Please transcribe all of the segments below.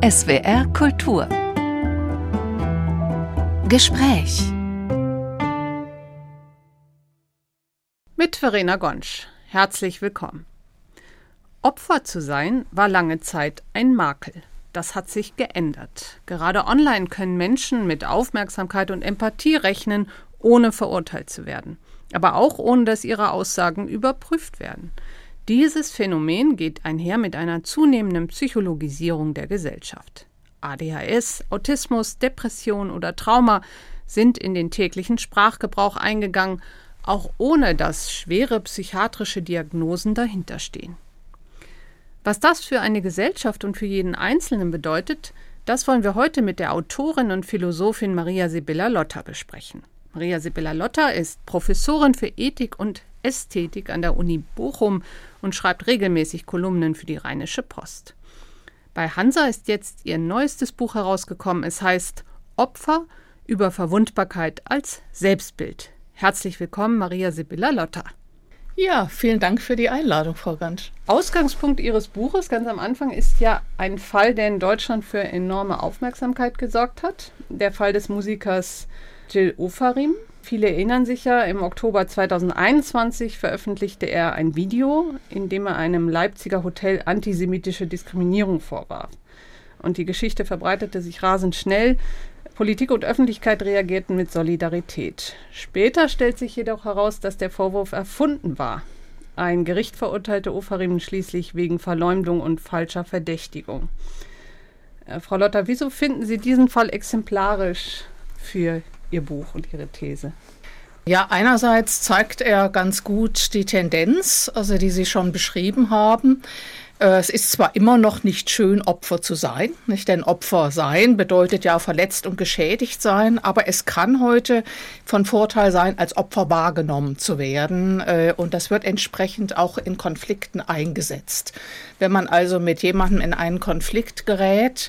SWR Kultur Gespräch mit Verena Gonsch. Herzlich willkommen. Opfer zu sein war lange Zeit ein Makel. Das hat sich geändert. Gerade online können Menschen mit Aufmerksamkeit und Empathie rechnen, ohne verurteilt zu werden. Aber auch ohne, dass ihre Aussagen überprüft werden. Dieses Phänomen geht einher mit einer zunehmenden Psychologisierung der Gesellschaft. ADHS, Autismus, Depression oder Trauma sind in den täglichen Sprachgebrauch eingegangen, auch ohne dass schwere psychiatrische Diagnosen dahinterstehen. Was das für eine Gesellschaft und für jeden Einzelnen bedeutet, das wollen wir heute mit der Autorin und Philosophin Maria Sibylla Lotter besprechen. Maria Sibylla Lotter ist Professorin für Ethik und Ästhetik an der Uni Bochum und schreibt regelmäßig Kolumnen für die Rheinische Post. Bei Hansa ist jetzt ihr neuestes Buch herausgekommen. Es heißt Opfer über Verwundbarkeit als Selbstbild. Herzlich willkommen, Maria Sibylla Lotter. Ja, vielen Dank für die Einladung, Frau Gonsch. Ausgangspunkt Ihres Buches ganz am Anfang ist ja ein Fall, der in Deutschland für enorme Aufmerksamkeit gesorgt hat. Der Fall des Musikers Gil Ofarim. Viele erinnern sich ja, im Oktober 2021 veröffentlichte er ein Video, in dem er einem Leipziger Hotel antisemitische Diskriminierung vorwarf. Und die Geschichte verbreitete sich rasend schnell. Politik und Öffentlichkeit reagierten mit Solidarität. Später stellt sich jedoch heraus, dass der Vorwurf erfunden war. Ein Gericht verurteilte Ofarim schließlich wegen Verleumdung und falscher Verdächtigung. Frau Lotter, wieso finden Sie diesen Fall exemplarisch für Ihr Buch und Ihre These? Ja, einerseits zeigt er ganz gut die Tendenz, also die Sie schon beschrieben haben. Es ist zwar immer noch nicht schön, Opfer zu sein, nicht? Denn Opfer sein bedeutet ja verletzt und geschädigt sein, aber es kann heute von Vorteil sein, als Opfer wahrgenommen zu werden. Und das wird entsprechend auch in Konflikten eingesetzt. Wenn man also mit jemandem in einen Konflikt gerät,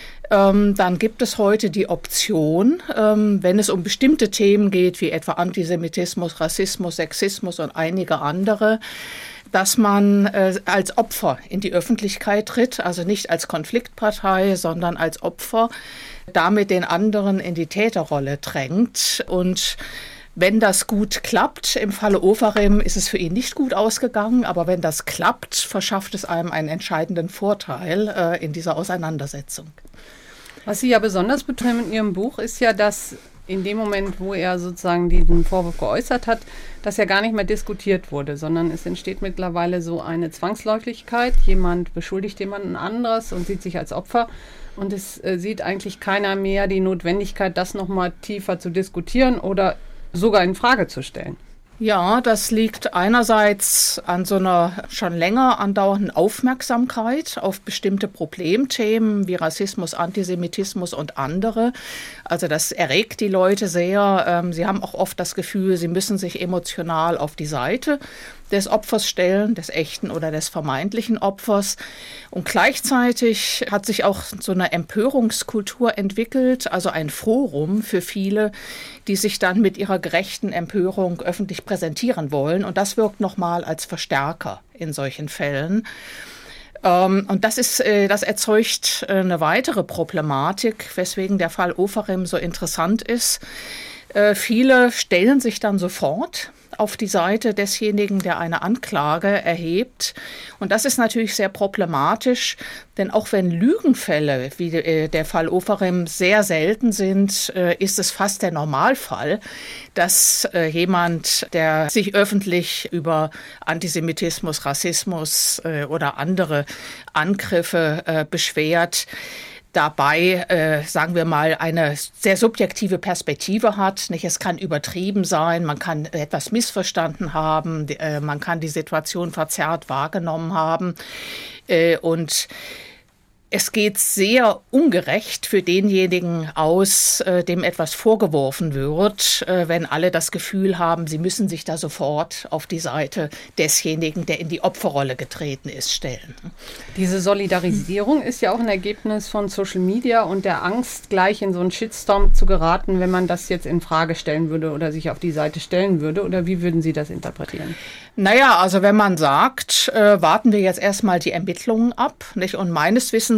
dann gibt es heute die Option, wenn es um bestimmte Themen geht, wie etwa Antisemitismus, Rassismus, Sexismus und einige andere, dass man als Opfer in die Öffentlichkeit tritt, also nicht als Konfliktpartei, sondern als Opfer, damit den anderen in die Täterrolle drängt. Und wenn das gut klappt, im Falle Ofarim ist es für ihn nicht gut ausgegangen, aber wenn das klappt, verschafft es einem einen entscheidenden Vorteil in dieser Auseinandersetzung. Was Sie ja besonders betonen in Ihrem Buch ist ja, dass in dem Moment, wo er sozusagen diesen Vorwurf geäußert hat, dass ja gar nicht mehr diskutiert wurde, sondern es entsteht mittlerweile so eine Zwangsläufigkeit. Jemand beschuldigt jemanden anderes und sieht sich als Opfer und es sieht eigentlich keiner mehr die Notwendigkeit, das nochmal tiefer zu diskutieren oder sogar in Frage zu stellen. Ja, das liegt einerseits an so einer schon länger andauernden Aufmerksamkeit auf bestimmte Problemthemen wie Rassismus, Antisemitismus und andere. Also das erregt die Leute sehr. Sie haben auch oft das Gefühl, sie müssen sich emotional auf die Seite des Opfers stellen, des echten oder des vermeintlichen Opfers. Und gleichzeitig hat sich auch so eine Empörungskultur entwickelt, also ein Forum für viele, die sich dann mit ihrer gerechten Empörung öffentlich präsentieren wollen. Und das wirkt nochmal als Verstärker in solchen Fällen. Und das erzeugt eine weitere Problematik, weswegen der Fall Ofarim so interessant ist. Viele stellen sich dann sofort auf die Seite desjenigen, der eine Anklage erhebt. Und das ist natürlich sehr problematisch, denn auch wenn Lügenfälle wie der Fall Ofarim sehr selten sind, ist es fast der Normalfall, dass jemand, der sich öffentlich über Antisemitismus, Rassismus oder andere Angriffe beschwert, dabei, sagen wir mal, eine sehr subjektive Perspektive hat. Nicht? Es kann übertrieben sein, man kann etwas missverstanden haben, man kann die Situation verzerrt wahrgenommen haben. Und es geht sehr ungerecht für denjenigen aus, dem etwas vorgeworfen wird, wenn alle das Gefühl haben, sie müssen sich da sofort auf die Seite desjenigen, der in die Opferrolle getreten ist, stellen. Diese Solidarisierung ist ja auch ein Ergebnis von Social Media und der Angst, gleich in so einen Shitstorm zu geraten, wenn man das jetzt in Frage stellen würde oder sich auf die Seite stellen würde. Oder wie würden Sie das interpretieren? Naja, also wenn man sagt, warten wir jetzt erstmal die Ermittlungen ab, nicht? Und meines Wissens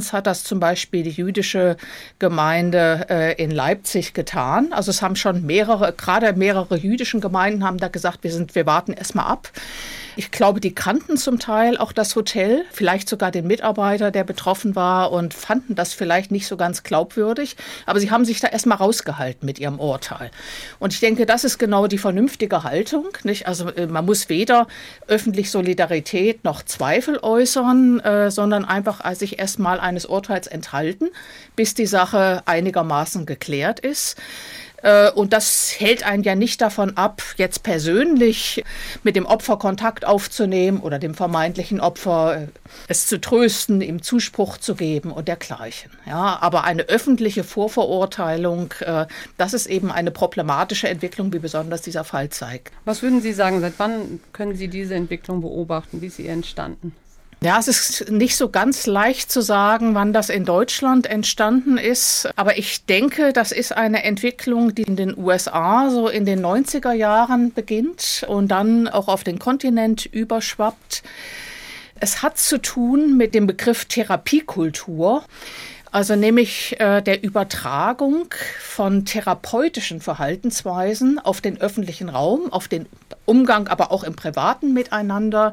Verhaltens hat das zum Beispiel die jüdische Gemeinde in Leipzig getan. Also es haben schon gerade mehrere jüdischen Gemeinden haben da gesagt, wir warten erstmal ab. Ich glaube, die kannten zum Teil auch das Hotel, vielleicht sogar den Mitarbeiter, der betroffen war, und fanden das vielleicht nicht so ganz glaubwürdig. Aber sie haben sich da erstmal rausgehalten mit ihrem Urteil. Und ich denke, das ist genau die vernünftige Haltung, nicht? Also man muss weder öffentlich Solidarität noch Zweifel äußern, sondern einfach sich erstmal eines Urteils enthalten, bis die Sache einigermaßen geklärt ist. Und das hält einen ja nicht davon ab, jetzt persönlich mit dem Opfer Kontakt aufzunehmen oder dem vermeintlichen Opfer es zu trösten, ihm Zuspruch zu geben und dergleichen. Ja, aber eine öffentliche Vorverurteilung, das ist eben eine problematische Entwicklung, wie besonders dieser Fall zeigt. Was würden Sie sagen, seit wann können Sie diese Entwicklung beobachten? Wie ist sie entstanden? Ja, es ist nicht so ganz leicht zu sagen, wann das in Deutschland entstanden ist. Aber ich denke, das ist eine Entwicklung, die in den USA so in den 90er Jahren beginnt und dann auch auf den Kontinent überschwappt. Es hat zu tun mit dem Begriff Therapiekultur. Also nämlich der Übertragung von therapeutischen Verhaltensweisen auf den öffentlichen Raum, auf den Umgang, aber auch im Privaten miteinander.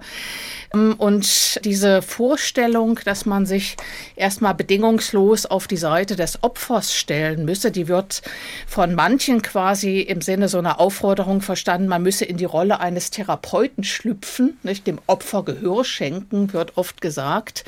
Und diese Vorstellung, dass man sich erstmal bedingungslos auf die Seite des Opfers stellen müsse, die wird von manchen quasi im Sinne so einer Aufforderung verstanden, man müsse in die Rolle eines Therapeuten schlüpfen, nicht? Dem Opfer Gehör schenken, wird oft gesagt.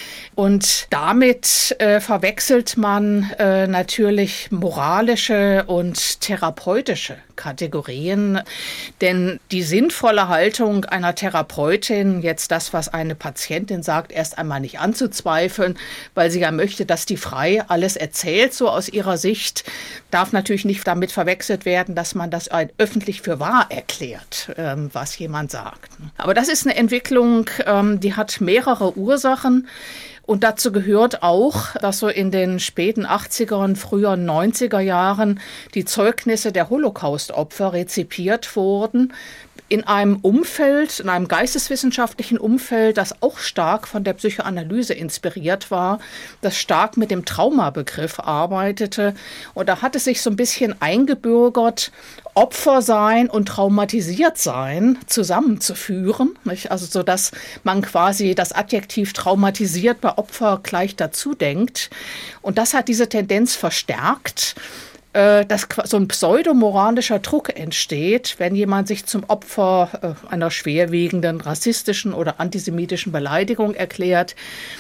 Und damit verwechselt man natürlich moralische und therapeutische Kategorien. Denn die sinnvolle Haltung einer Therapeutin, jetzt das, was eine Patientin sagt, erst einmal nicht anzuzweifeln, weil sie ja möchte, dass die frei alles erzählt, so aus ihrer Sicht, darf natürlich nicht damit verwechselt werden, dass man das öffentlich für wahr erklärt, was jemand sagt. Aber das ist eine Entwicklung, die hat mehrere Ursachen. Und dazu gehört auch, dass so in den späten 80er und frühen 90er Jahren die Zeugnisse der Holocaust-Opfer rezipiert wurden in einem Umfeld, in einem geisteswissenschaftlichen Umfeld, das auch stark von der Psychoanalyse inspiriert war, das stark mit dem Traumabegriff arbeitete. Und da hat es sich so ein bisschen eingebürgert, Opfer sein und traumatisiert sein zusammenzuführen, nicht? Also so, dass man quasi das Adjektiv traumatisiert bei Opfer gleich dazu denkt. Und das hat diese Tendenz verstärkt, dass so ein pseudomoralischer Druck entsteht, wenn jemand sich zum Opfer einer schwerwiegenden rassistischen oder antisemitischen Beleidigung erklärt,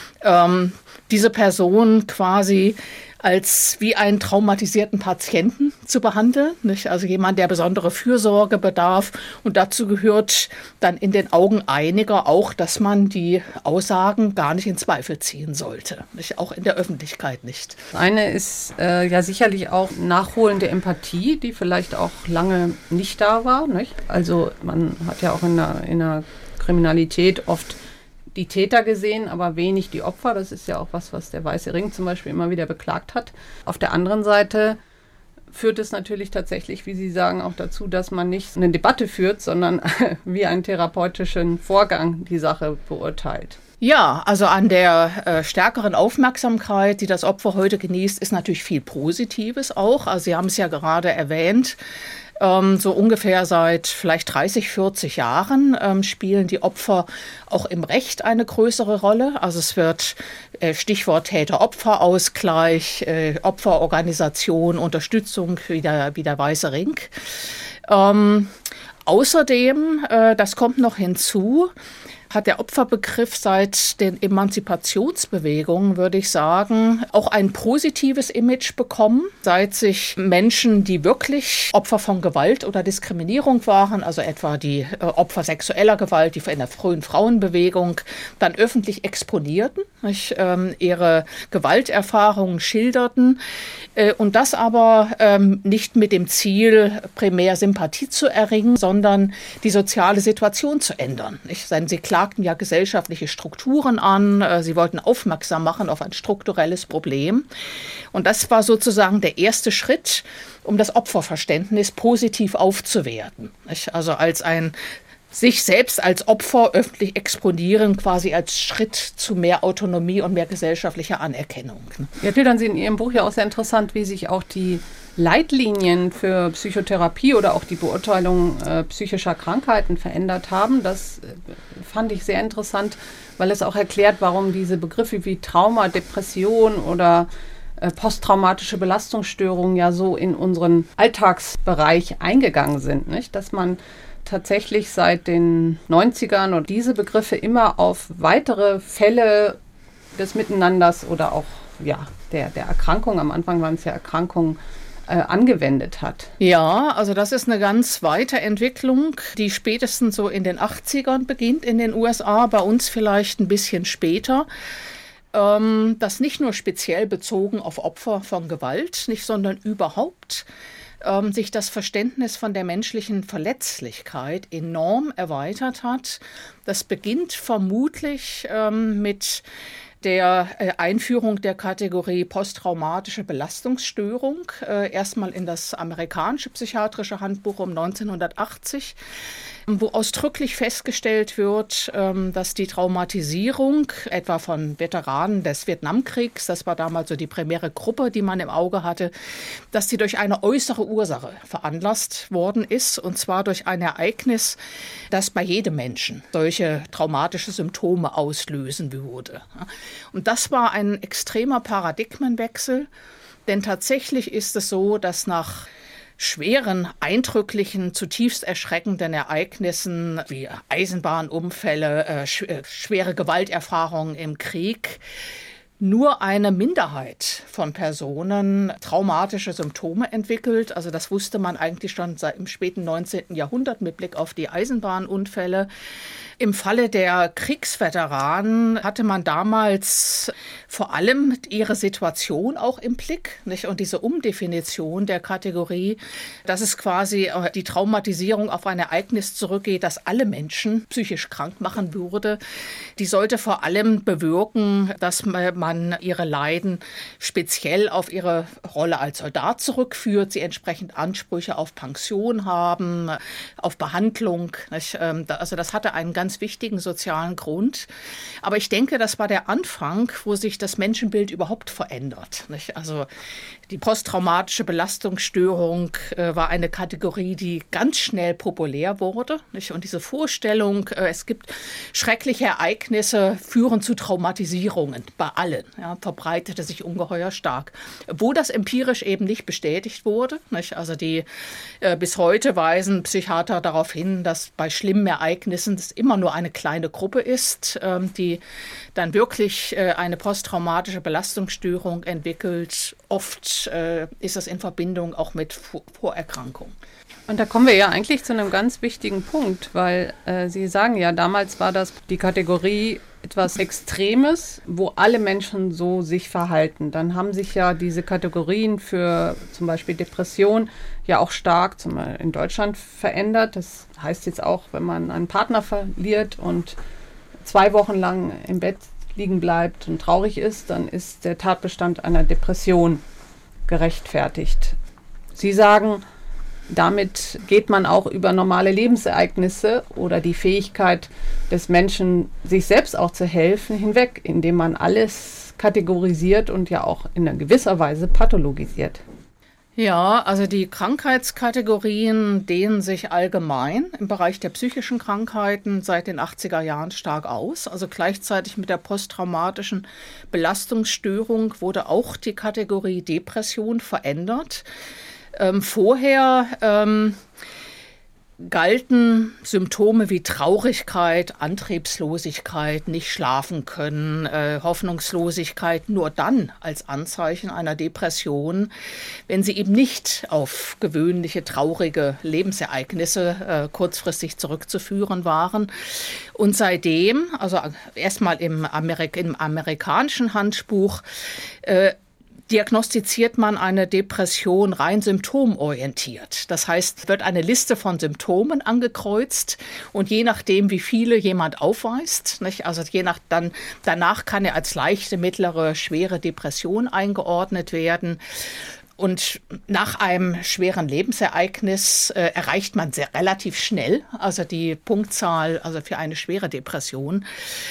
diese Person quasi als wie einen traumatisierten Patienten zu behandeln, nicht? Also jemand, der besondere Fürsorge bedarf. Und dazu gehört dann in den Augen einiger auch, dass man die Aussagen gar nicht in Zweifel ziehen sollte, nicht? Auch in der Öffentlichkeit nicht. Das eine ist ja sicherlich auch nachholende Empathie, die vielleicht auch lange nicht da war, nicht? Also man hat ja auch in der Kriminalität oft die Täter gesehen, aber wenig die Opfer. Das ist ja auch was der Weiße Ring zum Beispiel immer wieder beklagt hat. Auf der anderen Seite führt es natürlich tatsächlich, wie Sie sagen, auch dazu, dass man nicht eine Debatte führt, sondern wie einen therapeutischen Vorgang die Sache beurteilt. Ja, also an der stärkeren Aufmerksamkeit, die das Opfer heute genießt, ist natürlich viel Positives auch. Also Sie haben es ja gerade erwähnt. So ungefähr seit vielleicht 30, 40 Jahren spielen die Opfer auch im Recht eine größere Rolle. Also es wird Stichwort Täter-Opfer-Ausgleich, Opferorganisation, Unterstützung wie der Weiße Ring. Außerdem, das kommt noch hinzu, hat der Opferbegriff seit den Emanzipationsbewegungen, würde ich sagen, auch ein positives Image bekommen, seit sich Menschen, die wirklich Opfer von Gewalt oder Diskriminierung waren, also etwa die Opfer sexueller Gewalt, die in der frühen Frauenbewegung, dann öffentlich exponierten, ihre Gewalterfahrungen schilderten und das aber nicht mit dem Ziel, primär Sympathie zu erringen, sondern die soziale Situation zu ändern. Sie klagten ja gesellschaftliche Strukturen an, sie wollten aufmerksam machen auf ein strukturelles Problem. Und das war sozusagen der erste Schritt, um das Opferverständnis positiv aufzuwerten. Also als ein sich selbst als Opfer öffentlich exponieren, quasi als Schritt zu mehr Autonomie und mehr gesellschaftlicher Anerkennung. Ja, schildern Sie in Ihrem Buch ja auch sehr interessant, wie sich auch die Leitlinien für Psychotherapie oder auch die Beurteilung psychischer Krankheiten verändert haben. Das fand ich sehr interessant, weil es auch erklärt, warum diese Begriffe wie Trauma, Depression oder posttraumatische Belastungsstörungen ja so in unseren Alltagsbereich eingegangen sind, nicht? Dass man tatsächlich seit den 90ern und diese Begriffe immer auf weitere Fälle des Miteinanders oder auch der Erkrankung, am Anfang waren es ja Erkrankungen, angewendet hat. Ja, also das ist eine ganz weite Entwicklung, die spätestens so in den 80ern beginnt in den USA, bei uns vielleicht ein bisschen später. Das nicht nur speziell bezogen auf Opfer von Gewalt, sondern überhaupt sich das Verständnis von der menschlichen Verletzlichkeit enorm erweitert hat. Das beginnt vermutlich mit der Einführung der Kategorie posttraumatische Belastungsstörung, erstmal in das amerikanische psychiatrische Handbuch um 1980, wo ausdrücklich festgestellt wird, dass die Traumatisierung etwa von Veteranen des Vietnamkriegs, das war damals so die primäre Gruppe, die man im Auge hatte, dass die durch eine äußere Ursache veranlasst worden ist, und zwar durch ein Ereignis, das bei jedem Menschen solche traumatische Symptome auslösen würde. Und das war ein extremer Paradigmenwechsel, denn tatsächlich ist es so, dass nach schweren, eindrücklichen, zutiefst erschreckenden Ereignissen wie Eisenbahnunfälle, schwere Gewalterfahrungen im Krieg nur eine Minderheit von Personen traumatische Symptome entwickelt. Also das wusste man eigentlich schon seit im späten 19. Jahrhundert mit Blick auf die Eisenbahnunfälle. Im Falle der Kriegsveteranen hatte man damals vor allem ihre Situation auch im Blick, nicht? Und diese Umdefinition der Kategorie, dass es quasi die Traumatisierung auf ein Ereignis zurückgeht, das alle Menschen psychisch krank machen würde, die sollte vor allem bewirken, dass man ihre Leiden speziell auf ihre Rolle als Soldat zurückführt, sie entsprechend Ansprüche auf Pension haben, auf Behandlung, nicht? Also das hatte einen ganz wichtigen sozialen Grund. Aber ich denke, das war der Anfang, wo sich das Menschenbild überhaupt verändert, nicht? Also die posttraumatische Belastungsstörung war eine Kategorie, die ganz schnell populär wurde, nicht? Und diese Vorstellung, es gibt schreckliche Ereignisse, führen zu Traumatisierungen bei allen, ja, verbreitete sich ungeheuer stark. Wo das empirisch eben nicht bestätigt wurde, nicht? Also bis heute weisen Psychiater darauf hin, dass bei schlimmen Ereignissen es immer nur eine kleine Gruppe ist, die dann wirklich eine posttraumatische Belastungsstörung entwickelt. Oft ist das in Verbindung auch mit Vorerkrankungen. Und da kommen wir ja eigentlich zu einem ganz wichtigen Punkt, weil Sie sagen ja, damals war das die Kategorie etwas Extremes, wo alle Menschen so sich verhalten. Dann haben sich ja diese Kategorien für zum Beispiel Depression ja auch stark in Deutschland verändert. Das heißt jetzt auch, wenn man einen Partner verliert und 2 Wochen lang im Bett liegen bleibt und traurig ist, dann ist der Tatbestand einer Depression gerechtfertigt. Sie sagen, damit geht man auch über normale Lebensereignisse oder die Fähigkeit des Menschen, sich selbst auch zu helfen, hinweg, indem man alles kategorisiert und ja auch in einer gewisser Weise pathologisiert. Ja, also die Krankheitskategorien dehnen sich allgemein im Bereich der psychischen Krankheiten seit den 80er Jahren stark aus. Also gleichzeitig mit der posttraumatischen Belastungsstörung wurde auch die Kategorie Depression verändert. Vorher galten Symptome wie Traurigkeit, Antriebslosigkeit, nicht schlafen können, Hoffnungslosigkeit nur dann als Anzeichen einer Depression, wenn sie eben nicht auf gewöhnliche, traurige Lebensereignisse kurzfristig zurückzuführen waren. Und seitdem, also erstmal im amerikanischen Handbuch, diagnostiziert man eine Depression rein symptomorientiert. Das heißt, wird eine Liste von Symptomen angekreuzt und je nachdem, wie viele jemand aufweist, nicht? Also danach kann er als leichte, mittlere, schwere Depression eingeordnet werden. Und nach einem schweren Lebensereignis erreicht man sehr relativ schnell, also die Punktzahl, also für eine schwere Depression.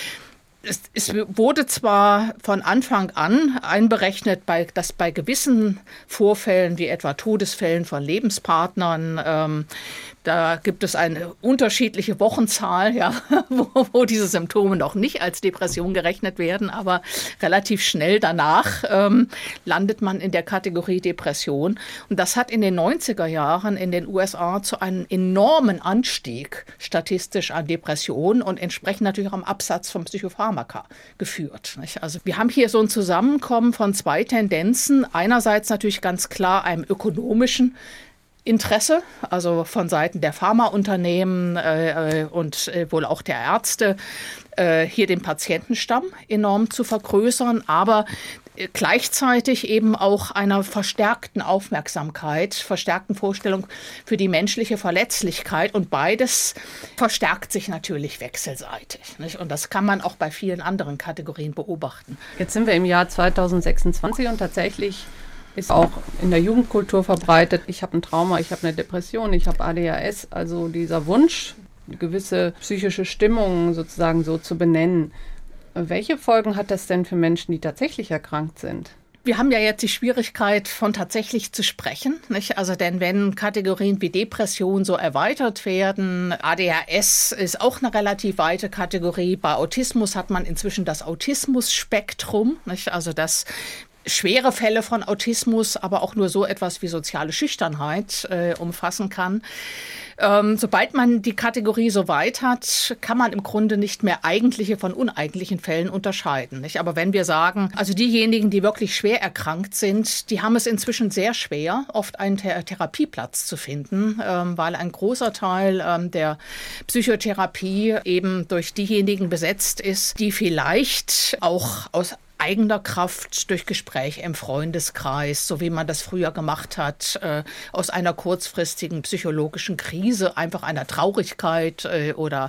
Es wurde zwar von Anfang an einberechnet, dass bei gewissen Vorfällen, wie etwa Todesfällen von Lebenspartnern, da gibt es eine unterschiedliche Wochenzahl, ja, wo diese Symptome noch nicht als Depression gerechnet werden, aber relativ schnell danach landet man in der Kategorie Depression. Und das hat in den 90er Jahren in den USA zu einem enormen Anstieg statistisch an Depressionen und entsprechend natürlich auch am Absatz von Psychopharmaka geführt. Nicht? Also wir haben hier so ein Zusammenkommen von zwei Tendenzen. Einerseits natürlich ganz klar einem ökonomischen Interesse, also von Seiten der Pharmaunternehmen und wohl auch der Ärzte, hier den Patientenstamm enorm zu vergrößern, aber gleichzeitig eben auch einer verstärkten Aufmerksamkeit, verstärkten Vorstellung für die menschliche Verletzlichkeit. Und beides verstärkt sich natürlich wechselseitig. Nicht? Und das kann man auch bei vielen anderen Kategorien beobachten. Jetzt sind wir im Jahr 2026 und tatsächlich ist auch in der Jugendkultur verbreitet, ich habe ein Trauma, ich habe eine Depression, ich habe ADHS, also dieser Wunsch, gewisse psychische Stimmungen sozusagen so zu benennen. Welche Folgen hat das denn für Menschen, die tatsächlich erkrankt sind? Wir haben ja jetzt die Schwierigkeit, von tatsächlich zu sprechen, nicht? Also denn wenn Kategorien wie Depression so erweitert werden, ADHS ist auch eine relativ weite Kategorie. Bei Autismus hat man inzwischen das Autismus-Spektrum, nicht? Also das schwere Fälle von Autismus, aber auch nur so etwas wie soziale Schüchternheit umfassen kann. Sobald man die Kategorie so weit hat, kann man im Grunde nicht mehr eigentliche von uneigentlichen Fällen unterscheiden. Nicht? Aber wenn wir sagen, also diejenigen, die wirklich schwer erkrankt sind, die haben es inzwischen sehr schwer, oft einen Therapieplatz zu finden, weil ein großer Teil der Psychotherapie eben durch diejenigen besetzt ist, die vielleicht auch aus eigener Kraft durch Gespräch im Freundeskreis, so wie man das früher gemacht hat, aus einer kurzfristigen psychologischen Krise, einfach einer Traurigkeit oder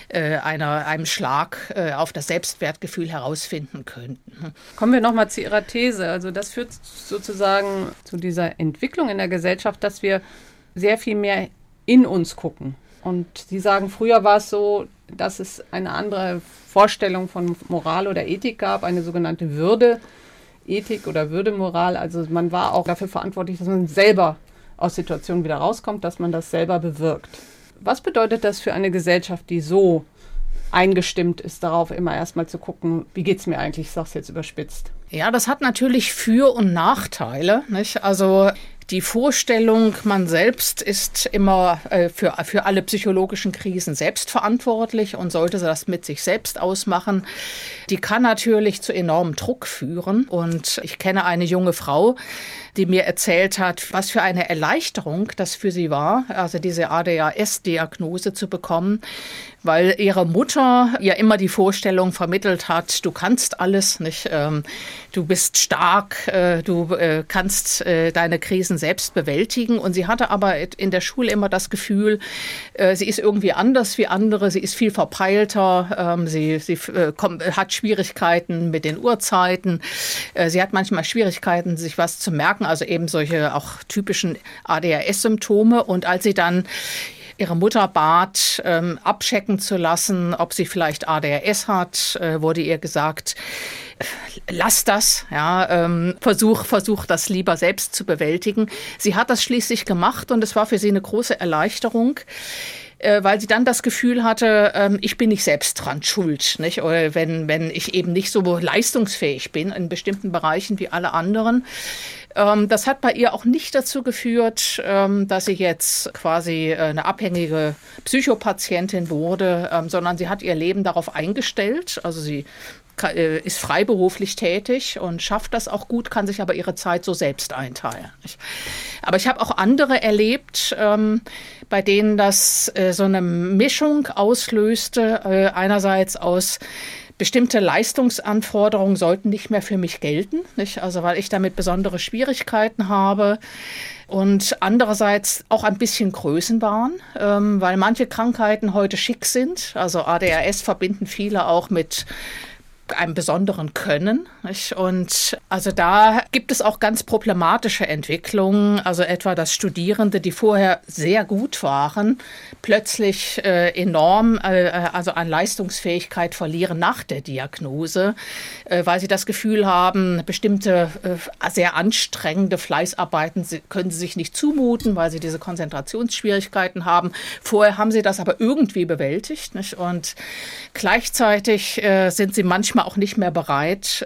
einem Schlag auf das Selbstwertgefühl herausfinden könnten. Kommen wir nochmal zu Ihrer These. Also das führt sozusagen zu dieser Entwicklung in der Gesellschaft, dass wir sehr viel mehr in uns gucken. Und Sie sagen, früher war es so, dass es eine andere Vorstellung von Moral oder Ethik gab, eine sogenannte Würde-Ethik oder Würde-Moral. Also man war auch dafür verantwortlich, dass man selber aus Situationen wieder rauskommt, dass man das selber bewirkt. Was bedeutet das für eine Gesellschaft, die so eingestimmt ist, darauf immer erstmal zu gucken, wie geht es mir eigentlich, ich sage es jetzt überspitzt? Ja, das hat natürlich Für- und Nachteile, nicht? Also die Vorstellung, man selbst ist immer für alle psychologischen Krisen selbst verantwortlich und sollte das mit sich selbst ausmachen, die kann natürlich zu enormem Druck führen. Und ich kenne eine junge Frau, die mir erzählt hat, was für eine Erleichterung das für sie war, also diese ADHS-Diagnose zu bekommen, weil ihre Mutter ihr immer die Vorstellung vermittelt hat, du kannst alles, nicht? Du bist stark, du kannst deine Krisen selbst bewältigen. Und sie hatte aber in der Schule immer das Gefühl, sie ist irgendwie anders wie andere, sie ist viel verpeilter, sie hat Schwierigkeiten mit den Uhrzeiten, sie hat manchmal Schwierigkeiten, sich was zu merken, also eben solche auch typischen ADHS-Symptome. Und als sie dann ihre Mutter bat, abchecken zu lassen, ob sie vielleicht ADHS hat, wurde ihr gesagt, lass das, ja, versuch das lieber selbst zu bewältigen. Sie hat das schließlich gemacht und es war für sie eine große Erleichterung, weil sie dann das Gefühl hatte, ich bin nicht selbst dran schuld, nicht? Oder wenn ich eben nicht so leistungsfähig bin in bestimmten Bereichen wie alle anderen. Das hat bei ihr auch nicht dazu geführt, dass sie jetzt quasi eine abhängige Psychopatientin wurde, sondern sie hat ihr Leben darauf eingestellt. Also sie ist freiberuflich tätig und schafft das auch gut, kann sich aber ihre Zeit so selbst einteilen. Aber ich habe auch andere erlebt, bei denen das so eine Mischung auslöste, einerseits aus bestimmte Leistungsanforderungen sollten nicht mehr für mich gelten, nicht? Also weil ich damit besondere Schwierigkeiten habe und andererseits auch ein bisschen Größenwahn, weil manche Krankheiten heute schick sind. Also ADHS verbinden viele auch mit einem besonderen Können. Nicht? Und also da gibt es auch ganz problematische Entwicklungen, also etwa, dass Studierende, die vorher sehr gut waren, plötzlich enorm also an Leistungsfähigkeit verlieren nach der Diagnose, weil sie das Gefühl haben, bestimmte sehr anstrengende Fleißarbeiten können sie sich nicht zumuten, weil sie diese Konzentrationsschwierigkeiten haben. Vorher haben sie das aber irgendwie bewältigt. Nicht? Und gleichzeitig sind sie manchmal auch nicht mehr bereit,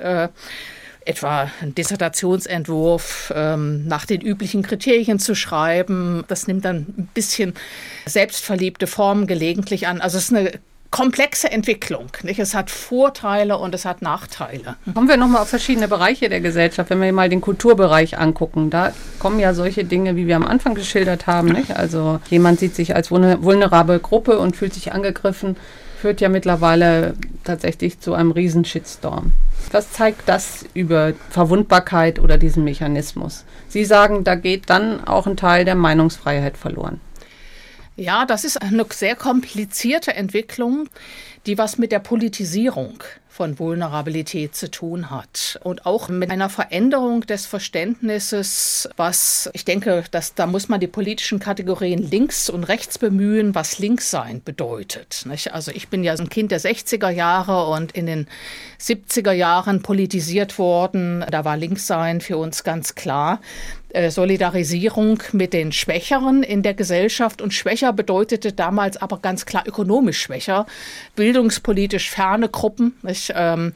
etwa einen Dissertationsentwurf nach den üblichen Kriterien zu schreiben. Das nimmt dann ein bisschen selbstverliebte Formen gelegentlich an. Also es ist eine komplexe Entwicklung. Nicht? Es hat Vorteile und es hat Nachteile. Kommen wir nochmal auf verschiedene Bereiche der Gesellschaft. Wenn wir mal den Kulturbereich angucken, da kommen ja solche Dinge, wie wir am Anfang geschildert haben. Nicht? Also jemand sieht sich als vulnerable Gruppe und fühlt sich angegriffen, führt ja mittlerweile tatsächlich zu einem riesen Shitstorm. Was zeigt das über Verwundbarkeit oder diesen Mechanismus? Sie sagen, da geht dann auch ein Teil der Meinungsfreiheit verloren. Ja, das ist eine sehr komplizierte Entwicklung, die was mit der Politisierung von Vulnerabilität zu tun hat und auch mit einer Veränderung des Verständnisses, was ich denke, da muss man die politischen Kategorien links und rechts bemühen, was Linkssein bedeutet. Nicht? Also ich bin ja ein Kind der 60er Jahre und in den 70er Jahren politisiert worden. Da war Linkssein für uns ganz klar. Solidarisierung mit den Schwächeren in der Gesellschaft. Und schwächer bedeutete damals aber ganz klar ökonomisch schwächer, bildungspolitisch ferne Gruppen, nicht?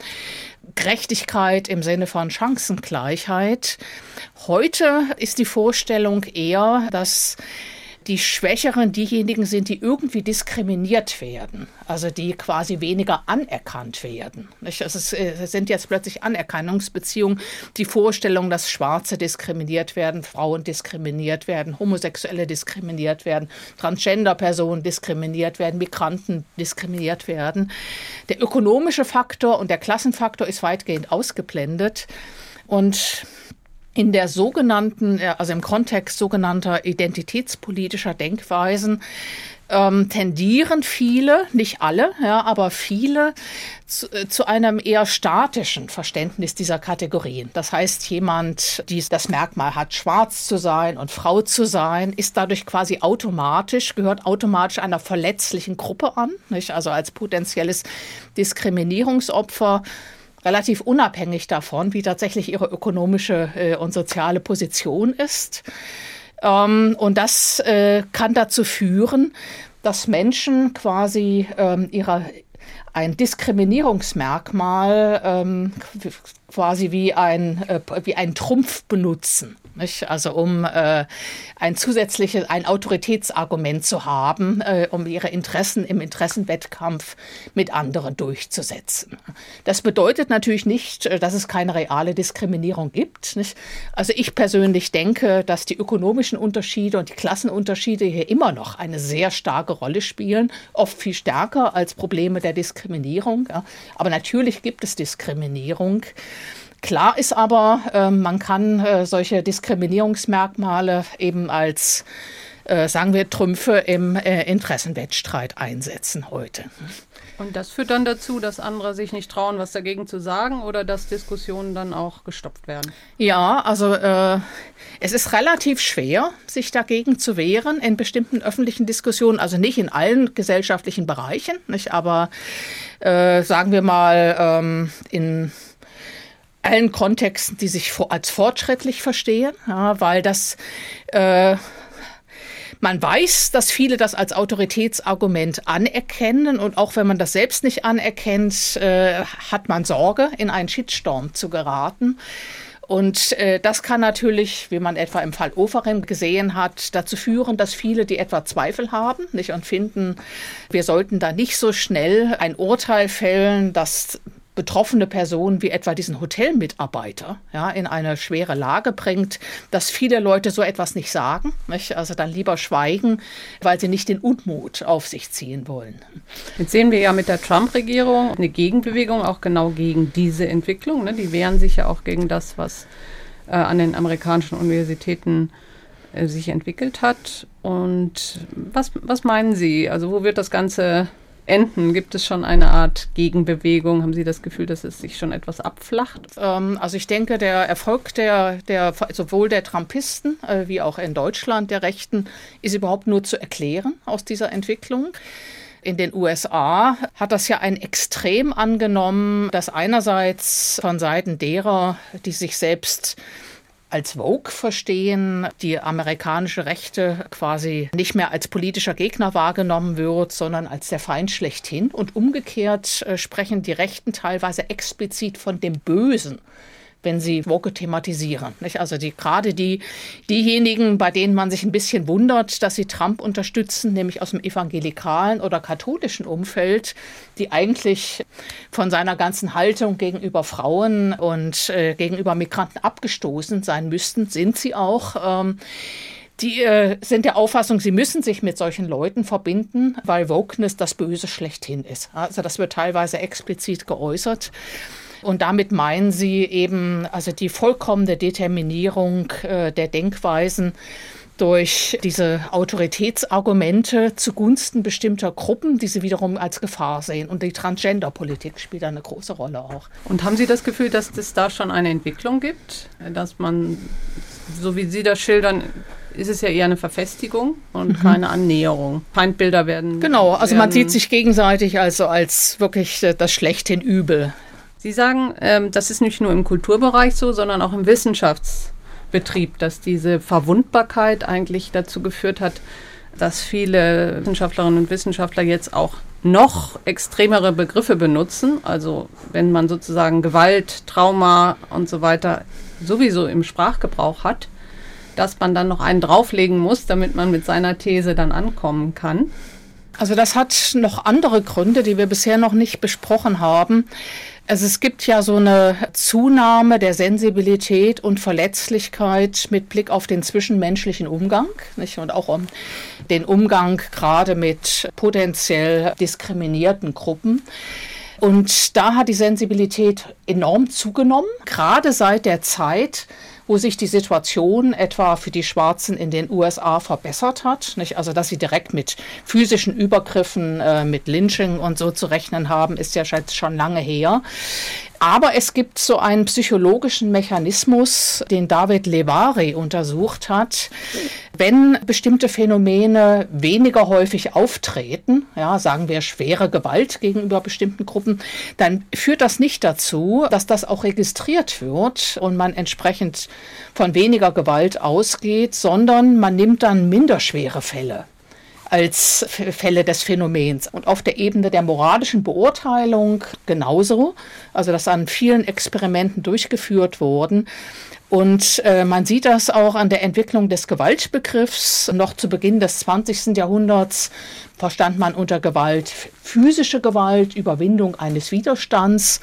Gerechtigkeit im Sinne von Chancengleichheit. Heute ist die Vorstellung eher, dass die Schwächeren diejenigen sind, die irgendwie diskriminiert werden, also die quasi weniger anerkannt werden. Es sind jetzt plötzlich Anerkennungsbeziehungen, die Vorstellung, dass Schwarze diskriminiert werden, Frauen diskriminiert werden, Homosexuelle diskriminiert werden, Transgender-Personen diskriminiert werden, Migranten diskriminiert werden. Der ökonomische Faktor und der Klassenfaktor ist weitgehend ausgeblendet und in der sogenannten, also im Kontext sogenannter identitätspolitischer Denkweisen tendieren viele, nicht alle, ja, aber viele zu einem eher statischen Verständnis dieser Kategorien. Das heißt, jemand, die das Merkmal hat, schwarz zu sein und Frau zu sein, ist dadurch quasi gehört automatisch einer verletzlichen Gruppe an, nicht? Also als potenzielles Diskriminierungsopfer, relativ unabhängig davon, wie tatsächlich ihre ökonomische und soziale Position ist. Und das kann dazu führen, dass Menschen quasi ein Diskriminierungsmerkmal quasi wie ein Trumpf benutzen. Nicht? Also um ein Autoritätsargument zu haben, um ihre Interessen im Interessenwettkampf mit anderen durchzusetzen. Das bedeutet natürlich nicht, dass es keine reale Diskriminierung gibt. Nicht? Also ich persönlich denke, dass die ökonomischen Unterschiede und die Klassenunterschiede hier immer noch eine sehr starke Rolle spielen, oft viel stärker als Probleme der Diskriminierung. Ja. Aber natürlich gibt es Diskriminierung. Klar ist aber, man kann solche Diskriminierungsmerkmale eben als, sagen wir, Trümpfe im Interessenwettstreit einsetzen heute. Und das führt dann dazu, dass andere sich nicht trauen, was dagegen zu sagen oder dass Diskussionen dann auch gestoppt werden? Ja, also es ist relativ schwer, sich dagegen zu wehren in bestimmten öffentlichen Diskussionen, also nicht in allen gesellschaftlichen Bereichen, nicht, aber sagen wir mal in allen Kontexten, die sich als fortschrittlich verstehen, ja, weil das man weiß, dass viele das als Autoritätsargument anerkennen und auch wenn man das selbst nicht anerkennt, hat man Sorge, in einen Shitstorm zu geraten. Und das kann natürlich, wie man etwa im Fall Oferim gesehen hat, dazu führen, dass viele, die etwa Zweifel haben, nicht, und finden, wir sollten da nicht so schnell ein Urteil fällen, dass betroffene Personen wie etwa diesen Hotelmitarbeiter ja, in eine schwere Lage bringt, dass viele Leute so etwas nicht sagen, nicht? Also dann lieber schweigen, weil sie nicht den Unmut auf sich ziehen wollen. Jetzt sehen wir ja mit der Trump-Regierung eine Gegenbewegung, auch genau gegen diese Entwicklung. Ne? Die wehren sich ja auch gegen das, was an den amerikanischen Universitäten sich entwickelt hat. Und was meinen Sie? Also wo wird das Ganze enden? Gibt es schon eine Art Gegenbewegung? Haben Sie das Gefühl, dass es sich schon etwas abflacht? Also ich denke, der Erfolg der sowohl der Trumpisten wie auch in Deutschland der Rechten ist überhaupt nur zu erklären aus dieser Entwicklung. In den USA hat das ja ein Extrem angenommen, das einerseits von Seiten derer, die sich selbst als Vogue verstehen, die amerikanische Rechte quasi nicht mehr als politischer Gegner wahrgenommen wird, sondern als der Feind schlechthin. Und umgekehrt sprechen die Rechten teilweise explizit von dem Bösen, wenn sie Woke thematisieren. Nicht? Also gerade diejenigen, bei denen man sich ein bisschen wundert, dass sie Trump unterstützen, nämlich aus dem evangelikalen oder katholischen Umfeld, die eigentlich von seiner ganzen Haltung gegenüber Frauen und gegenüber Migranten abgestoßen sein müssten, sind sie auch. Die sind der Auffassung, sie müssen sich mit solchen Leuten verbinden, weil Wokeness das Böse schlechthin ist. Also das wird teilweise explizit geäußert. Und damit meinen sie eben also die vollkommene Determinierung der Denkweisen durch diese Autoritätsargumente zugunsten bestimmter Gruppen, die sie wiederum als Gefahr sehen. Und die Transgender-Politik spielt da eine große Rolle auch. Und haben Sie das Gefühl, dass es da schon eine Entwicklung gibt? Dass man, so wie Sie das schildern, ist es ja eher eine Verfestigung und keine Annäherung. Feindbilder werden... Genau, also man sieht sich gegenseitig also als wirklich das schlechthin Übel. Sie sagen, das ist nicht nur im Kulturbereich so, sondern auch im Wissenschaftsbetrieb, dass diese Verwundbarkeit eigentlich dazu geführt hat, dass viele Wissenschaftlerinnen und Wissenschaftler jetzt auch noch extremere Begriffe benutzen. Also wenn man sozusagen Gewalt, Trauma und so weiter sowieso im Sprachgebrauch hat, dass man dann noch einen drauflegen muss, damit man mit seiner These dann ankommen kann. Also das hat noch andere Gründe, die wir bisher noch nicht besprochen haben. Also es gibt ja so eine Zunahme der Sensibilität und Verletzlichkeit mit Blick auf den zwischenmenschlichen Umgang, nicht? Und auch um den Umgang gerade mit potenziell diskriminierten Gruppen. Und da hat die Sensibilität enorm zugenommen, gerade seit der Zeit, wo sich die Situation etwa für die Schwarzen in den USA verbessert hat. Nicht? Also dass sie direkt mit physischen Übergriffen, mit Lynching und so zu rechnen haben, ist ja schon lange her. Aber es gibt so einen psychologischen Mechanismus, den David Levari untersucht hat. Wenn bestimmte Phänomene weniger häufig auftreten, ja, sagen wir schwere Gewalt gegenüber bestimmten Gruppen, dann führt das nicht dazu, dass das auch registriert wird und man entsprechend von weniger Gewalt ausgeht, sondern man nimmt dann minderschwere Fälle als Fälle des Phänomens. Und auf der Ebene der moralischen Beurteilung genauso. Also das an vielen Experimenten durchgeführt worden. Und man sieht das auch an der Entwicklung des Gewaltbegriffs. Noch zu Beginn des 20. Jahrhunderts verstand man unter Gewalt physische Gewalt, Überwindung eines Widerstands.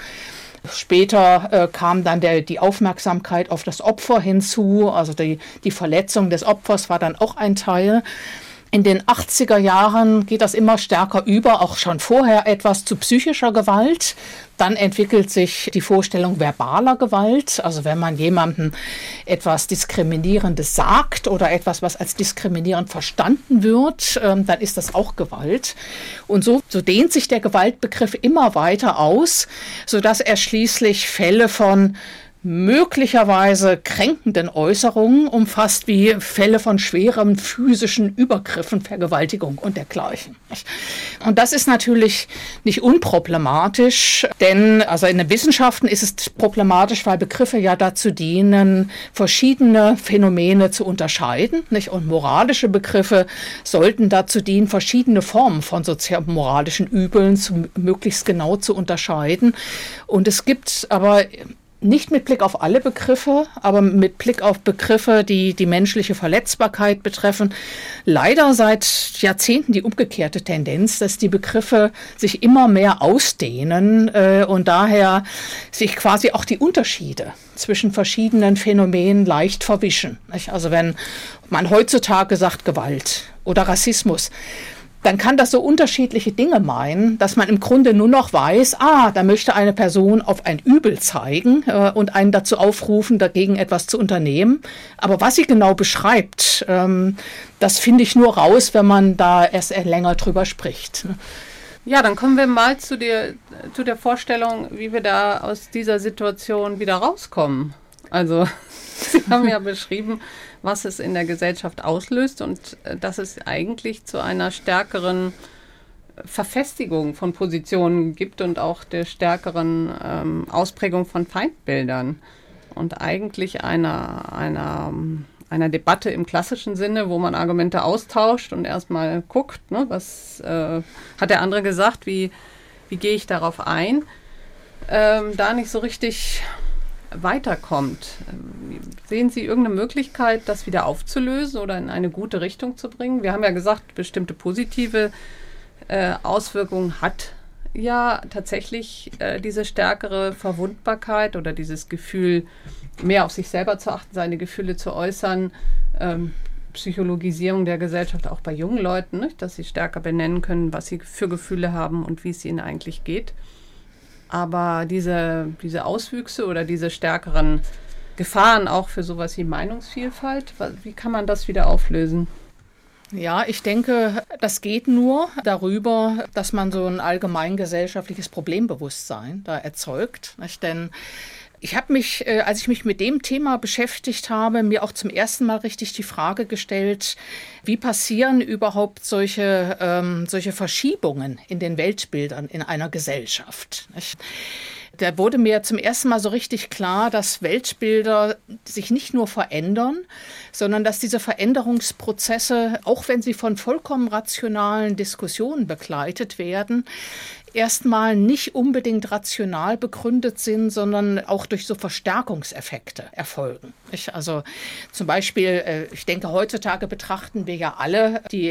Später kam dann die Aufmerksamkeit auf das Opfer hinzu. Also die Verletzung des Opfers war dann auch ein Teil. In den 80er Jahren geht das immer stärker über, auch schon vorher etwas zu psychischer Gewalt. Dann entwickelt sich die Vorstellung verbaler Gewalt, also wenn man jemandem etwas Diskriminierendes sagt oder etwas, was als diskriminierend verstanden wird, dann ist das auch Gewalt. Und so dehnt sich der Gewaltbegriff immer weiter aus, sodass er schließlich Fälle von möglicherweise kränkenden Äußerungen umfasst, wie Fälle von schweren physischen Übergriffen, Vergewaltigung und dergleichen. Und das ist natürlich nicht unproblematisch, denn also in den Wissenschaften ist es problematisch, weil Begriffe ja dazu dienen, verschiedene Phänomene zu unterscheiden, nicht? Und moralische Begriffe sollten dazu dienen, verschiedene Formen von sozial-moralischen Übeln möglichst genau zu unterscheiden. Und es gibt aber nicht mit Blick auf alle Begriffe, aber mit Blick auf Begriffe, die die menschliche Verletzbarkeit betreffen, leider seit Jahrzehnten die umgekehrte Tendenz, dass die Begriffe sich immer mehr ausdehnen und daher sich quasi auch die Unterschiede zwischen verschiedenen Phänomenen leicht verwischen. Also wenn man heutzutage sagt Gewalt oder Rassismus, dann kann das so unterschiedliche Dinge meinen, dass man im Grunde nur noch weiß, da möchte eine Person auf ein Übel zeigen und einen dazu aufrufen, dagegen etwas zu unternehmen. Aber was sie genau beschreibt, das finde ich nur raus, wenn man da erst länger drüber spricht. Ja, dann kommen wir mal zu der Vorstellung, wie wir da aus dieser Situation wieder rauskommen. Also Sie haben ja beschrieben, was es in der Gesellschaft auslöst und dass es eigentlich zu einer stärkeren Verfestigung von Positionen gibt und auch der stärkeren Ausprägung von Feindbildern und eigentlich einer Debatte im klassischen Sinne, wo man Argumente austauscht und erstmal guckt, ne, was hat der andere gesagt, wie gehe ich darauf ein, da nicht so richtig weiterkommt. Sehen Sie irgendeine Möglichkeit, das wieder aufzulösen oder in eine gute Richtung zu bringen? Wir haben ja gesagt, bestimmte positive Auswirkungen hat ja tatsächlich diese stärkere Verwundbarkeit oder dieses Gefühl, mehr auf sich selber zu achten, seine Gefühle zu äußern, Psychologisierung der Gesellschaft auch bei jungen Leuten, nicht? Dass sie stärker benennen können, was sie für Gefühle haben und wie es ihnen eigentlich geht. Aber diese Auswüchse oder diese stärkeren Gefahren auch für sowas wie Meinungsvielfalt, wie kann man das wieder auflösen? Ja, ich denke, das geht nur darüber, dass man so ein allgemeingesellschaftliches Problembewusstsein da erzeugt. Nicht? Denn ich habe mich, als ich mich mit dem Thema beschäftigt habe, mir auch zum ersten Mal richtig die Frage gestellt, wie passieren überhaupt solche Verschiebungen in den Weltbildern in einer Gesellschaft? Nicht? Da wurde mir zum ersten Mal so richtig klar, dass Weltbilder sich nicht nur verändern, sondern dass diese Veränderungsprozesse, auch wenn sie von vollkommen rationalen Diskussionen begleitet werden, erstmal nicht unbedingt rational begründet sind, sondern auch durch so Verstärkungseffekte erfolgen. Also zum Beispiel, ich denke, heutzutage betrachten wir ja alle die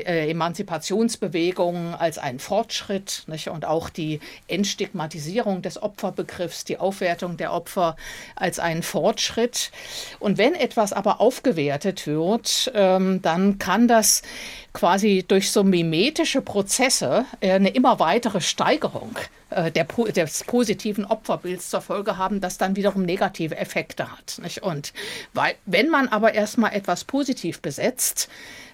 Emanzipationsbewegung als einen Fortschritt, nicht? Und auch die Entstigmatisierung des Opferbegriffs, die Aufwertung der Opfer als einen Fortschritt. Und wenn etwas aber aufgewertet wird, dann kann das quasi durch so mimetische Prozesse eine immer weitere Steigerung des positiven Opferbilds zur Folge haben, das dann wiederum negative Effekte hat. Nicht? Und wenn man aber erstmal etwas positiv besetzt,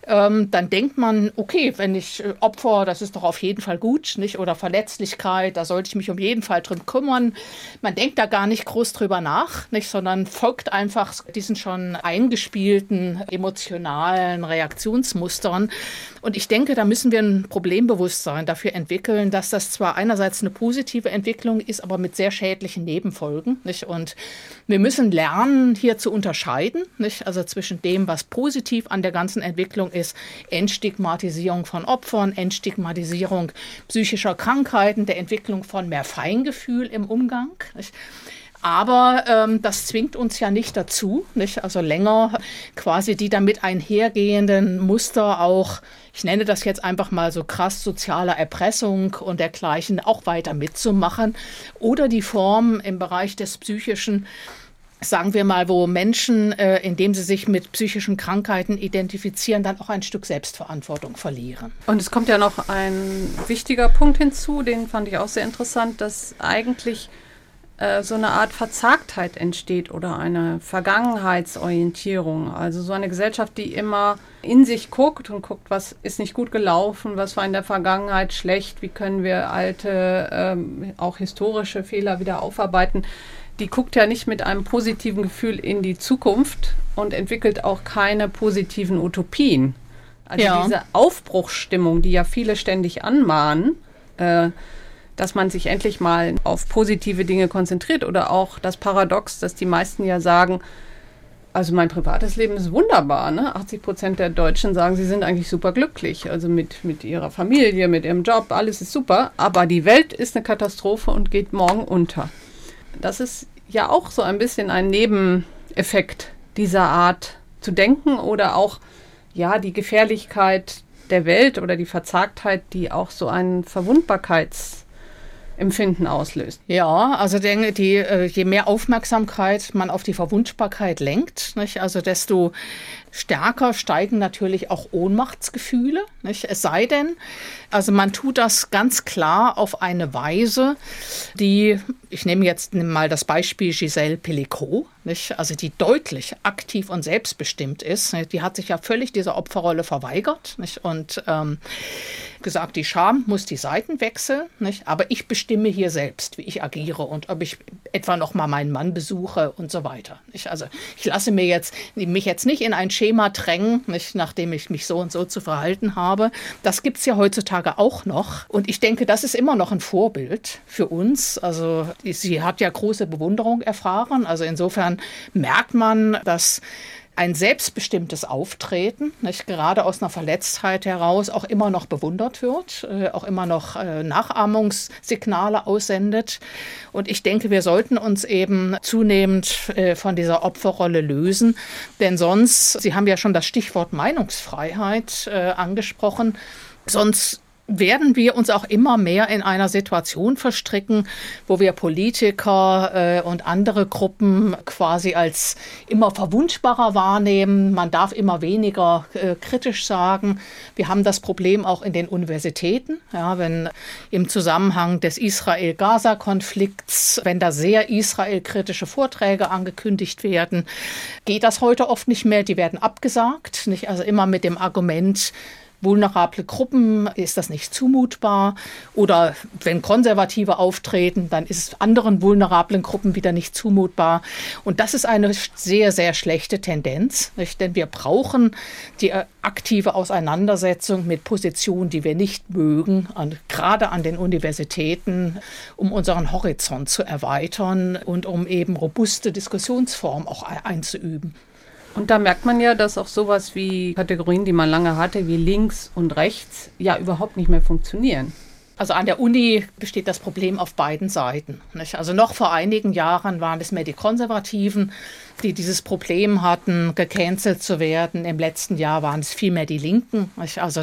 dann denkt man, okay, wenn ich Opfer, das ist doch auf jeden Fall gut, nicht? Oder Verletzlichkeit, da sollte ich mich um jeden Fall drum kümmern. Man denkt da gar nicht groß drüber nach, nicht? Sondern folgt einfach diesen schon eingespielten emotionalen Reaktionsmustern. Und ich denke, da müssen wir ein Problembewusstsein dafür entwickeln, dass das zwar einerseits eine positive Entwicklung ist, aber mit sehr schädlichen Nebenfolgen, nicht? Und wir müssen lernen, hier zu unterscheiden, nicht? Also zwischen dem, was positiv an der ganzen Entwicklung ist, Entstigmatisierung von Opfern, Entstigmatisierung psychischer Krankheiten, der Entwicklung von mehr Feingefühl im Umgang, nicht? Aber das zwingt uns ja nicht dazu, nicht? Also länger quasi die damit einhergehenden Muster auch, ich nenne das jetzt einfach mal so krass, sozialer Erpressung und dergleichen auch weiter mitzumachen. Oder die Form im Bereich des Psychischen, sagen wir mal, wo Menschen, indem sie sich mit psychischen Krankheiten identifizieren, dann auch ein Stück Selbstverantwortung verlieren. Und es kommt ja noch ein wichtiger Punkt hinzu, den fand ich auch sehr interessant, dass eigentlich so eine Art Verzagtheit entsteht oder eine Vergangenheitsorientierung. Also so eine Gesellschaft, die immer in sich guckt und guckt, was ist nicht gut gelaufen, was war in der Vergangenheit schlecht, wie können wir alte, auch historische Fehler wieder aufarbeiten. Die guckt ja nicht mit einem positiven Gefühl in die Zukunft und entwickelt auch keine positiven Utopien. Also diese Aufbruchsstimmung, die ja viele ständig anmahnen, dass man sich endlich mal auf positive Dinge konzentriert oder auch das Paradox, dass die meisten ja sagen, also mein privates Leben ist wunderbar, ne? 80% der Deutschen sagen, sie sind eigentlich super glücklich, also mit ihrer Familie, mit ihrem Job, alles ist super, aber die Welt ist eine Katastrophe und geht morgen unter. Das ist ja auch so ein bisschen ein Nebeneffekt dieser Art zu denken oder auch ja die Gefährlichkeit der Welt oder die Verzagtheit, die auch so ein Verwundbarkeitsempfinden auslöst. Ja, also denke, je mehr Aufmerksamkeit man auf die Verwundbarkeit lenkt, nicht, also desto stärker steigen natürlich auch Ohnmachtsgefühle, nicht? Es sei denn, also man tut das ganz klar auf eine Weise, die, ich nehme jetzt mal das Beispiel Gisèle Pelicot, nicht? Also die deutlich aktiv und selbstbestimmt ist, nicht? Die hat sich ja völlig dieser Opferrolle verweigert, nicht? Und gesagt, die Scham muss die Seiten wechseln, nicht? Aber ich bestimme hier selbst, wie ich agiere und ob ich etwa noch mal meinen Mann besuche und so weiter. Nicht? Also ich lasse mich jetzt nicht in ein Schema drängen, nicht, nachdem ich mich so und so zu verhalten habe. Das gibt es ja heutzutage auch noch. Und ich denke, das ist immer noch ein Vorbild für uns. Also sie hat ja große Bewunderung erfahren. Also insofern merkt man, dass ein selbstbestimmtes Auftreten, nicht, gerade aus einer Verletztheit heraus, auch immer noch bewundert wird, auch immer noch Nachahmungssignale aussendet. Und ich denke, wir sollten uns eben zunehmend von dieser Opferrolle lösen. Denn sonst, Sie haben ja schon das Stichwort Meinungsfreiheit angesprochen, sonst werden wir uns auch immer mehr in einer Situation verstricken, wo wir Politiker und andere Gruppen quasi als immer verwundbarer wahrnehmen. Man darf immer weniger kritisch sagen. Wir haben das Problem auch in den Universitäten, ja, wenn im Zusammenhang des Israel-Gaza-Konflikts, wenn da sehr israelkritische Vorträge angekündigt werden, geht das heute oft nicht mehr. Die werden abgesagt, nicht? Also immer mit dem Argument, vulnerable Gruppen ist das nicht zumutbar, oder wenn Konservative auftreten, dann ist es anderen vulnerablen Gruppen wieder nicht zumutbar. Und das ist eine sehr, sehr schlechte Tendenz, nicht? Denn wir brauchen die aktive Auseinandersetzung mit Positionen, die wir nicht mögen, gerade an den Universitäten, um unseren Horizont zu erweitern und um eben robuste Diskussionsformen auch einzuüben. Und da merkt man ja, dass auch sowas wie Kategorien, die man lange hatte, wie links und rechts, ja überhaupt nicht mehr funktionieren. Also an der Uni besteht das Problem auf beiden Seiten, nicht? Also noch vor einigen Jahren waren es mehr die Konservativen, die dieses Problem hatten, gecancelt zu werden. Im letzten Jahr waren es vielmehr die Linken, nicht? Also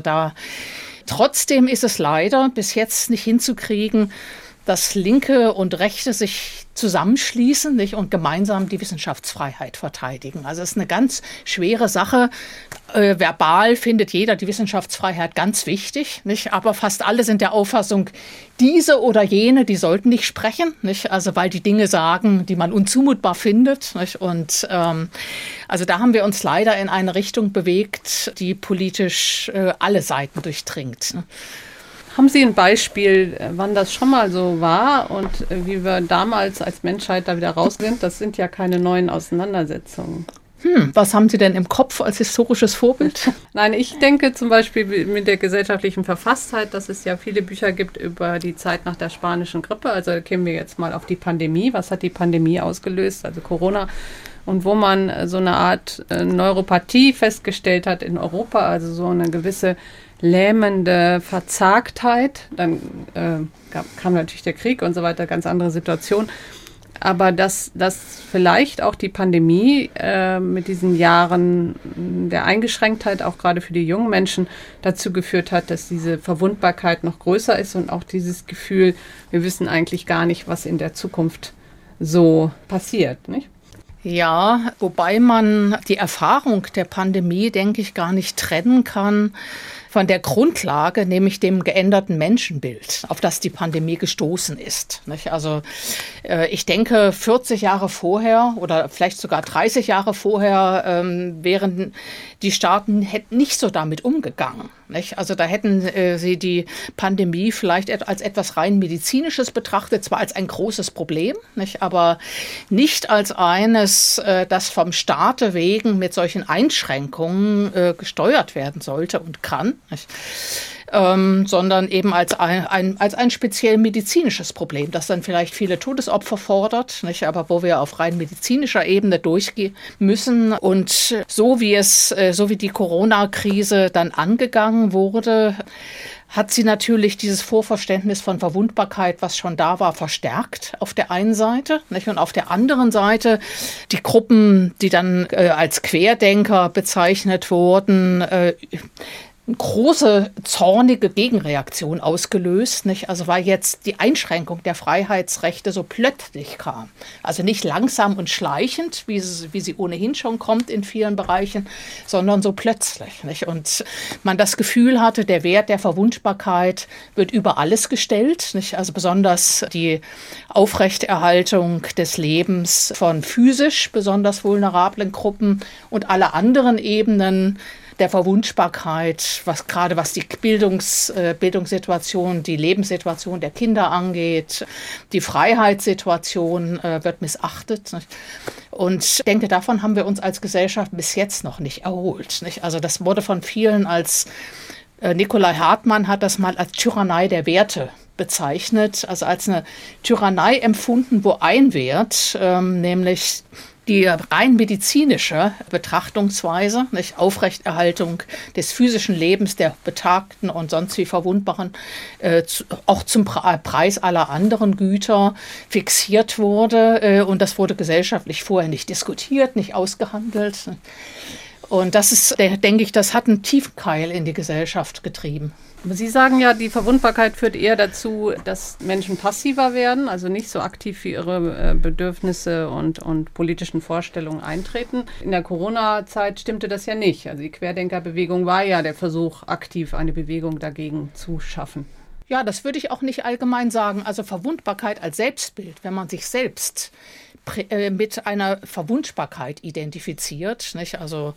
trotzdem ist es leider bis jetzt nicht hinzukriegen, dass Linke und Rechte sich zusammenschließen, nicht, und gemeinsam die Wissenschaftsfreiheit verteidigen. Also es ist eine ganz schwere Sache. Verbal findet jeder die Wissenschaftsfreiheit ganz wichtig, nicht? Aber fast alle sind der Auffassung, diese oder jene, die sollten nicht sprechen, nicht? Also weil die Dinge sagen, die man unzumutbar findet, nicht? Und also da haben wir uns leider in eine Richtung bewegt, die politisch alle Seiten durchdringt. Ne? Haben Sie ein Beispiel, wann das schon mal so war und wie wir damals als Menschheit da wieder raus sind? Das sind ja keine neuen Auseinandersetzungen. Was haben Sie denn im Kopf als historisches Vorbild? Nein, ich denke zum Beispiel mit der gesellschaftlichen Verfasstheit, dass es ja viele Bücher gibt über die Zeit nach der spanischen Grippe. Also da kämen wir jetzt mal auf die Pandemie. Was hat die Pandemie ausgelöst, also Corona? Und wo man so eine Art Neuropathie festgestellt hat in Europa, also so eine gewisse lähmende Verzagtheit. Dann kam natürlich der Krieg und so weiter, ganz andere Situation. Aber dass vielleicht auch die Pandemie mit diesen Jahren der Eingeschränktheit, auch gerade für die jungen Menschen, dazu geführt hat, dass diese Verwundbarkeit noch größer ist und auch dieses Gefühl, wir wissen eigentlich gar nicht, was in der Zukunft so passiert, nicht? Ja, wobei man die Erfahrung der Pandemie, denke ich, gar nicht trennen kann von der Grundlage, nämlich dem geänderten Menschenbild, auf das die Pandemie gestoßen ist. Also ich denke, 40 Jahre vorher oder vielleicht sogar 30 Jahre vorher wären die Staaten nicht so damit umgegangen. Also da hätten sie die Pandemie vielleicht als etwas rein Medizinisches betrachtet, zwar als ein großes Problem, aber nicht als eines, das vom Staate wegen mit solchen Einschränkungen gesteuert werden sollte und kann. Sondern eben als ein speziell medizinisches Problem, das dann vielleicht viele Todesopfer fordert, nicht? Aber wo wir auf rein medizinischer Ebene durchgehen müssen. Und so wie die Corona-Krise dann angegangen wurde, hat sie natürlich dieses Vorverständnis von Verwundbarkeit, was schon da war, verstärkt auf der einen Seite, nicht? Und auf der anderen Seite die Gruppen, die dann als Querdenker bezeichnet wurden, eine große, zornige Gegenreaktion ausgelöst, nicht? Also weil jetzt die Einschränkung der Freiheitsrechte so plötzlich kam. Also nicht langsam und schleichend, wie sie ohnehin schon kommt in vielen Bereichen, sondern so plötzlich, nicht? Und man das Gefühl hatte, der Wert der Verwundbarkeit wird über alles gestellt, nicht? Also besonders die Aufrechterhaltung des Lebens von physisch besonders vulnerablen Gruppen und alle anderen Ebenen der Verwundbarkeit, was die Bildungssituation, die Lebenssituation der Kinder angeht. Die Freiheitssituation wird missachtet. Nicht? Und ich denke, davon haben wir uns als Gesellschaft bis jetzt noch nicht erholt. Nicht? Also das wurde von vielen Nikolai Hartmann hat das mal als Tyrannei der Werte bezeichnet, also als eine Tyrannei empfunden, wo ein Wert, nämlich die rein medizinische Betrachtungsweise, nicht, Aufrechterhaltung des physischen Lebens der Betagten und sonst wie Verwundbaren, auch zum Preis aller anderen Güter fixiert wurde. Und das wurde gesellschaftlich vorher nicht diskutiert, nicht ausgehandelt. Und das ist, denke ich, das hat einen tiefen Keil in die Gesellschaft getrieben. Sie sagen ja, die Verwundbarkeit führt eher dazu, dass Menschen passiver werden, also nicht so aktiv für ihre Bedürfnisse und politischen Vorstellungen eintreten. In der Corona-Zeit stimmte das ja nicht. Also die Querdenkerbewegung war ja der Versuch, aktiv eine Bewegung dagegen zu schaffen. Ja, das würde ich auch nicht allgemein sagen. Also Verwundbarkeit als Selbstbild, wenn man sich selbst mit einer Verwundbarkeit identifiziert, nicht? Also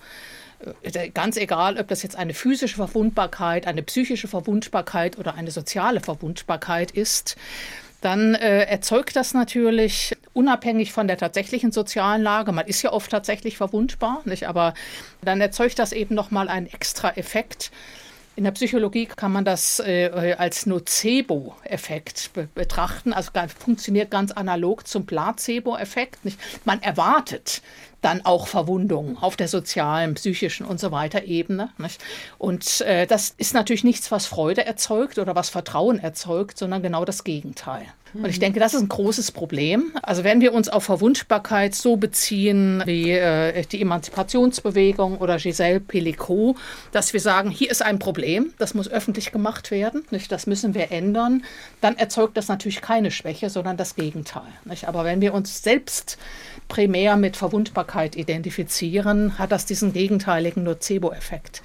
ganz egal, ob das jetzt eine physische Verwundbarkeit, eine psychische Verwundbarkeit oder eine soziale Verwundbarkeit ist, dann erzeugt das natürlich unabhängig von der tatsächlichen sozialen Lage, man ist ja oft tatsächlich verwundbar, nicht? Aber dann erzeugt das eben nochmal einen extra Effekt. In der Psychologie kann man das als Nocebo-Effekt betrachten, also funktioniert ganz analog zum Placebo-Effekt. Man erwartet dann auch Verwundungen auf der sozialen, psychischen und so weiter Ebene. Nicht? Und das ist natürlich nichts, was Freude erzeugt oder was Vertrauen erzeugt, sondern genau das Gegenteil. Und ich denke, das ist ein großes Problem. Also wenn wir uns auf Verwundbarkeit so beziehen wie die Emanzipationsbewegung oder Gisèle Pelicot, dass wir sagen, hier ist ein Problem, das muss öffentlich gemacht werden, nicht? Das müssen wir ändern, dann erzeugt das natürlich keine Schwäche, sondern das Gegenteil. Nicht? Aber wenn wir uns selbst primär mit Verwundbarkeit identifizieren, hat das diesen gegenteiligen Nocebo-Effekt.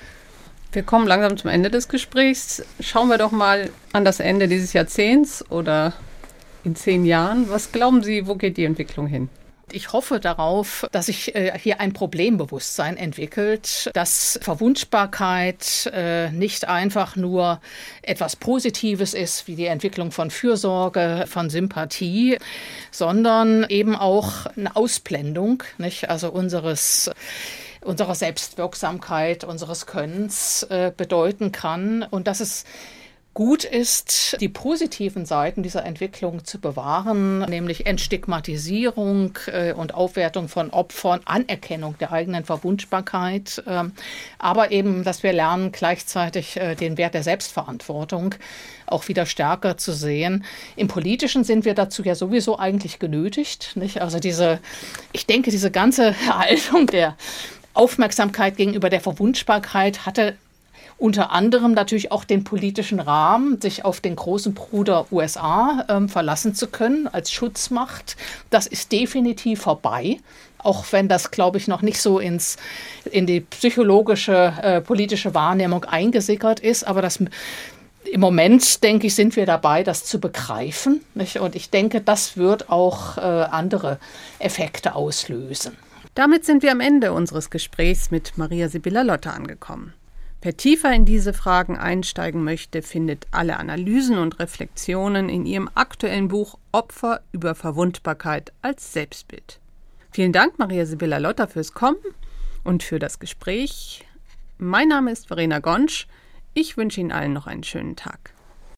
Wir kommen langsam zum Ende des Gesprächs. Schauen wir doch mal an das Ende dieses Jahrzehnts oder in 10 Jahren. Was glauben Sie, wo geht die Entwicklung hin? Ich hoffe darauf, dass sich hier ein Problembewusstsein entwickelt, dass Verwundbarkeit nicht einfach nur etwas Positives ist, wie die Entwicklung von Fürsorge, von Sympathie, sondern eben auch eine Ausblendung, nicht? Also unserer Selbstwirksamkeit, unseres Könnens bedeuten kann und dass es gut ist, die positiven Seiten dieser Entwicklung zu bewahren, nämlich Entstigmatisierung und Aufwertung von Opfern, Anerkennung der eigenen Verwundbarkeit, aber eben, dass wir lernen, gleichzeitig den Wert der Selbstverantwortung auch wieder stärker zu sehen. Im Politischen sind wir dazu ja sowieso eigentlich genötigt, nicht? Also ich denke, diese ganze Haltung der Aufmerksamkeit gegenüber der Verwundbarkeit hatte unter anderem natürlich auch den politischen Rahmen, sich auf den großen Bruder USA verlassen zu können als Schutzmacht. Das ist definitiv vorbei, auch wenn das, glaube ich, noch nicht so in die psychologische, politische Wahrnehmung eingesickert ist. Aber im Moment, denke ich, sind wir dabei, das zu begreifen. Nicht? Und ich denke, das wird auch andere Effekte auslösen. Damit sind wir am Ende unseres Gesprächs mit Maria Sibylla Lotter angekommen. Wer tiefer in diese Fragen einsteigen möchte, findet alle Analysen und Reflexionen in ihrem aktuellen Buch Opfer über Verwundbarkeit als Selbstbild. Vielen Dank, Maria Sibylla Lotter, fürs Kommen und für das Gespräch. Mein Name ist Verena Gonsch. Ich wünsche Ihnen allen noch einen schönen Tag.